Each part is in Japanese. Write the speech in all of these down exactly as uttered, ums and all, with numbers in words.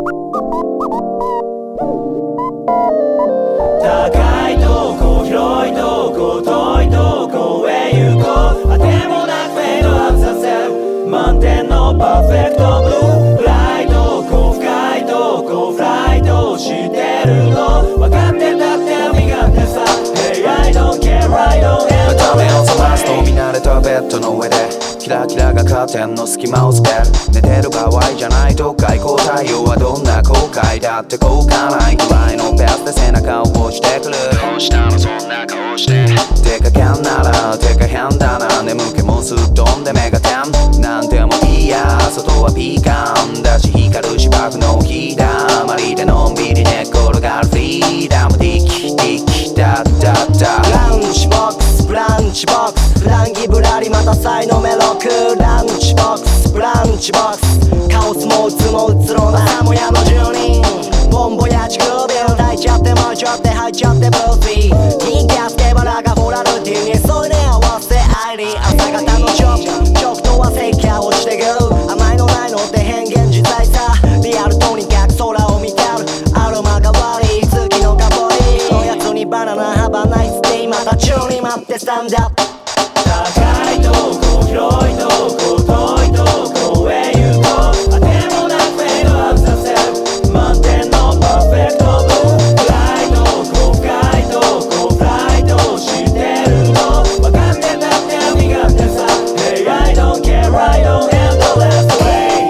高いとこ広いとこ遠いとこへ行こう。あてもなくフェードアウトさせる満点のパーフェクトブルー。暗いとこ深いとこフライトしてるの分かってたって身勝手さ。 Hey I don't care I don't care。 目を覚ますと見慣れたベッドの上でキラキラがカーテンの隙間をつける。寝てる場合じゃないと外交対応はどんな後悔だって後悔ないぐらいのペースで背中を押してくる。どうしたのそんな顔して出かけんなら手が変だな。眠気もすっ飛んで目が点なんでもいいや。外はピーカンだし光る芝生の日だまりでのんびり寝転がるフリーダムディキディキダダダ。 ランチボックスブランチボックスランギブラリまた才のメロク。ランチボックスブランチボックスカオスもうつもうつろなサモヤの住人ボンボやちくびを抱いちゃって巻いちゃって吐いちゃってブーフィー人気あすけばらがフォラルティに添い寝合わせアイリー朝方のチョクチョクとはセイキャー落ちてくる。甘いのないのって変幻自在さ。リアルとにかく空を見てるアロマが悪い月の香りおやつにバナナハバナイスティーまた宙に待ってスタンドアップ。 高いとこ広いとこ遠いとこへ行こう。あてもなくフェードアウトさせる満点のパーフェクトブルー。暗いとこ深いとこフライトしてるの分かってたって身勝手さ。 Hey I don't care I don't end the last way。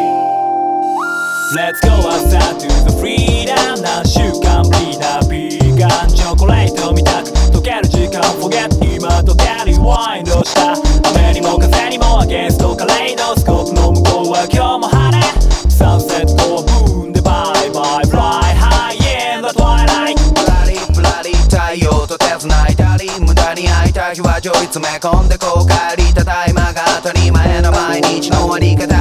Let's go outside to the freedom。 何週間ぶりなビーガンチョコレートみたく溶ける時間 Forget 今とテリワインドした雨にも風にもアゲンストカレイドスコープの向こうは今日も晴れ。サンセットブーンでバイバイ Fly high in the twilight。 ぶらりぶらり太陽と手繋いだり無駄に空いた日は上位詰め込んでこう帰りただいまが当たり前の毎日のあり方